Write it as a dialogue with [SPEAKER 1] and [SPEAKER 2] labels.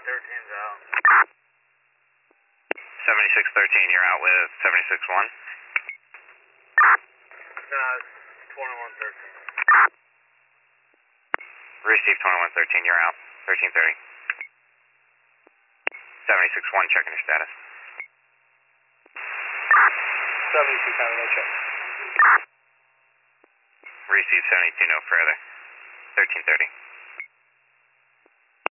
[SPEAKER 1] 13's out.
[SPEAKER 2] 7613, you're out with 761.
[SPEAKER 1] No, it's 2113.
[SPEAKER 2] Receive 2113, you're out. 1330. 761, checking your status.
[SPEAKER 1] 76 out, no check.
[SPEAKER 2] Receive 72, no further. 1330.